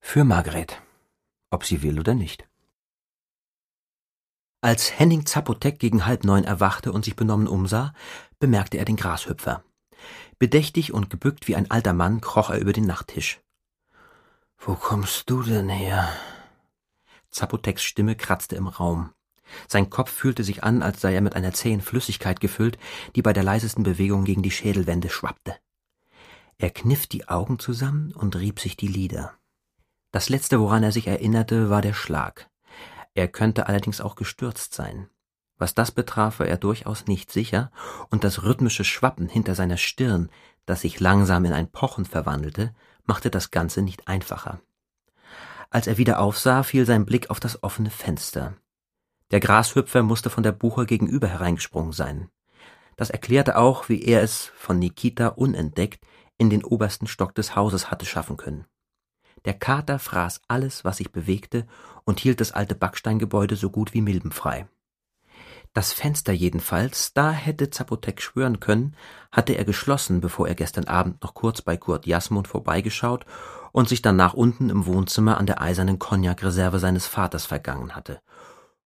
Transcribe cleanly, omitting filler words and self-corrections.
Für Margret, ob sie will oder nicht. Als Henning Zapotek gegen 8:30 erwachte und sich benommen umsah, bemerkte er den Grashüpfer. Bedächtig und gebückt wie ein alter Mann kroch er über den Nachttisch. »Wo kommst du denn her?« Zapoteks Stimme kratzte im Raum. Sein Kopf fühlte sich an, als sei er mit einer zähen Flüssigkeit gefüllt, die bei der leisesten Bewegung gegen die Schädelwände schwappte. Er kniff die Augen zusammen und rieb sich die Lider. Das Letzte, woran er sich erinnerte, war der Schlag. Er könnte allerdings auch gestürzt sein. Was das betraf, war er durchaus nicht sicher, und das rhythmische Schwappen hinter seiner Stirn, das sich langsam in ein Pochen verwandelte, machte das Ganze nicht einfacher. Als er wieder aufsah, fiel sein Blick auf das offene Fenster. Der Grashüpfer musste von der Buche gegenüber hereingesprungen sein. Das erklärte auch, wie er es, von Nikita unentdeckt, in den obersten Stock des Hauses hatte schaffen können. Der Kater fraß alles, was sich bewegte, und hielt das alte Backsteingebäude so gut wie milbenfrei. Das Fenster jedenfalls, da hätte Zapotek schwören können, hatte er geschlossen, bevor er gestern Abend noch kurz bei Kurt Jasmund vorbeigeschaut und sich danach unten im Wohnzimmer an der eisernen Cognac-Reserve seines Vaters vergangen hatte,